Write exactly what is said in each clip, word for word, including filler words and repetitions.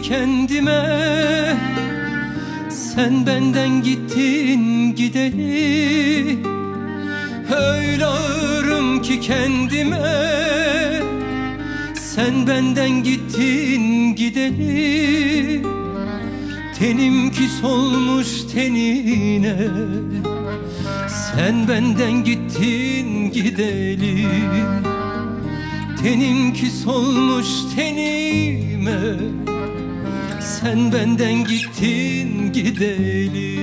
kendime, sen benden gittin gideli. Öyle ağırım ki kendime, sen benden gittin gideli. Tenim küs olmuş tenine, sen benden gittin gideli. Tenim küs olmuş tenime, sen benden gittin gideli.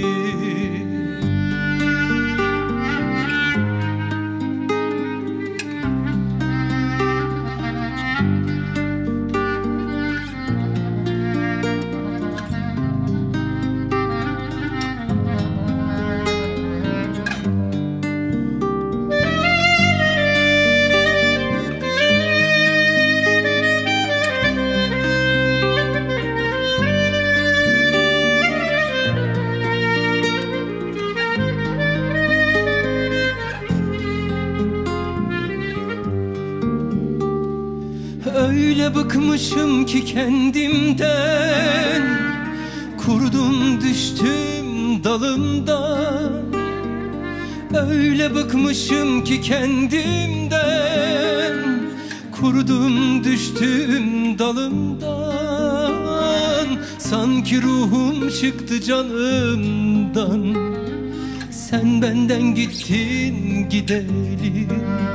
Öyle bıkmışım ki kendimden, kurdum düştüm dalımdan. Öyle bıkmışım ki kendimden, kurdum düştüm dalımdan. Sanki ruhum çıktı canımdan, sen benden gittin gideli.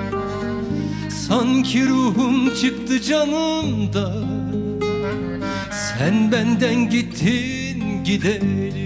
Sanki ruhum çıktı canımdan, sen benden gittin gideli.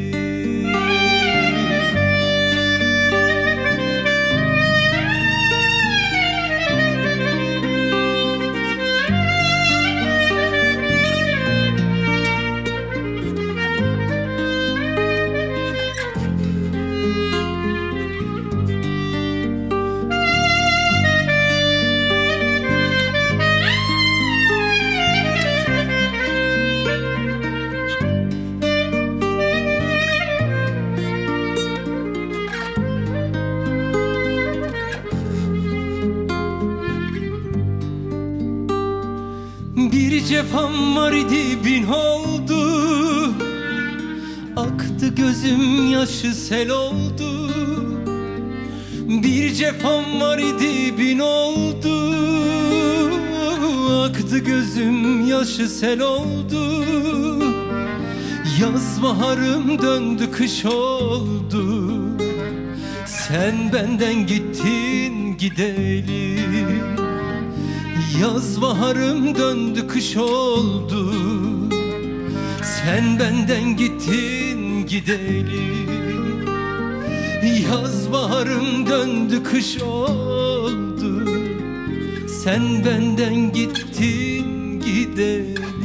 Bir cefam var idi bin oldu, aktı gözüm yaşı sel oldu. Bir cefam var idi bin oldu, aktı gözüm yaşı sel oldu. Yaz baharım döndü kış oldu, sen benden gittin gideli. Yaz baharım döndü kış oldu, sen benden gittin gideli. Yaz baharım döndü kış oldu, sen benden gittin gideli.